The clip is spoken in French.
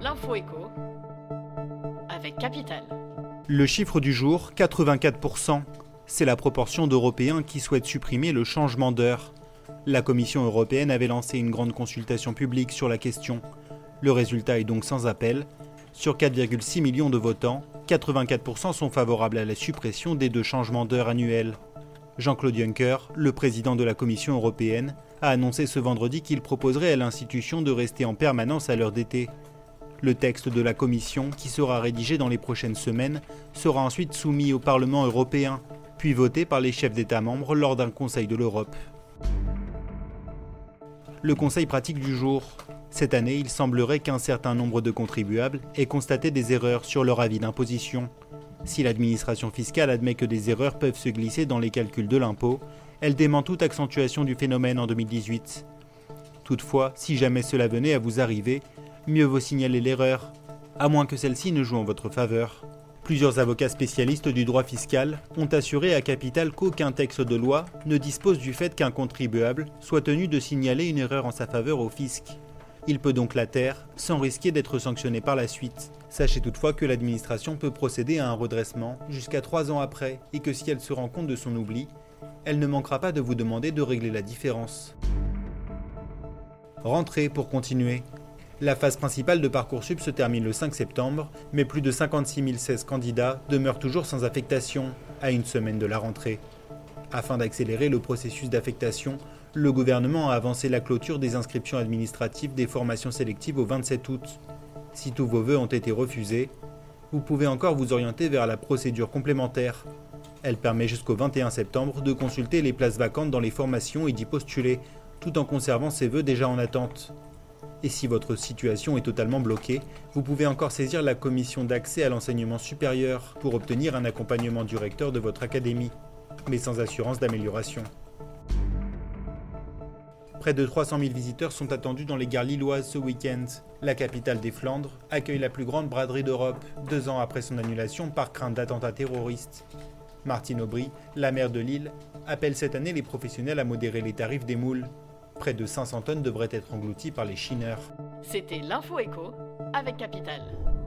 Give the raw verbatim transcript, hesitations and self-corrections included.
l'info éco avec Capital. Le chiffre du jour, quatre-vingt-quatre pour cent. C'est la proportion d'Européens qui souhaitent supprimer le changement d'heure. La Commission européenne avait lancé une grande consultation publique sur la question. Le résultat est donc sans appel. Sur quatre virgule six millions de votants, quatre-vingt-quatre pour cent sont favorables à la suppression des deux changements d'heure annuels. Jean-Claude Juncker, le président de la Commission européenne, a annoncé ce vendredi qu'il proposerait à l'institution de rester en permanence à l'heure d'été. Le texte de la Commission, qui sera rédigé dans les prochaines semaines, sera ensuite soumis au Parlement européen, puis voté par les chefs d'État membres lors d'un Conseil de l'Europe. Le conseil pratique du jour. Cette année, il semblerait qu'un certain nombre de contribuables aient constaté des erreurs sur leur avis d'imposition. Si l'administration fiscale admet que des erreurs peuvent se glisser dans les calculs de l'impôt, elle dément toute accentuation du phénomène en deux mille dix-huit. Toutefois, si jamais cela venait à vous arriver, mieux vaut signaler l'erreur, à moins que celle-ci ne joue en votre faveur. Plusieurs avocats spécialistes du droit fiscal ont assuré à Capital qu'aucun texte de loi ne dispose du fait qu'un contribuable soit tenu de signaler une erreur en sa faveur au fisc. Il peut donc la taire sans risquer d'être sanctionné par la suite. Sachez toutefois que l'administration peut procéder à un redressement jusqu'à trois ans après et que si elle se rend compte de son oubli, elle ne manquera pas de vous demander de régler la différence. Rentrée pour continuer. La phase principale de Parcoursup se termine le cinq septembre, mais plus de cinquante-six mille seize candidats demeurent toujours sans affectation à une semaine de la rentrée. Afin d'accélérer le processus d'affectation, le gouvernement a avancé la clôture des inscriptions administratives des formations sélectives au vingt-sept août. Si tous vos vœux ont été refusés, vous pouvez encore vous orienter vers la procédure complémentaire. Elle permet jusqu'au vingt et un septembre de consulter les places vacantes dans les formations et d'y postuler, tout en conservant ses vœux déjà en attente. Et si votre situation est totalement bloquée, vous pouvez encore saisir la commission d'accès à l'enseignement supérieur pour obtenir un accompagnement du recteur de votre académie, mais sans assurance d'amélioration. Près de trois cent mille visiteurs sont attendus dans les gares lilloises ce week-end. La capitale des Flandres accueille la plus grande braderie d'Europe, deux ans après son annulation par crainte d'attentats terroristes. Martine Aubry, la maire de Lille, appelle cette année les professionnels à modérer les tarifs des moules. Près de cinq cents tonnes devraient être englouties par les chineurs. C'était l'info éco avec Capital.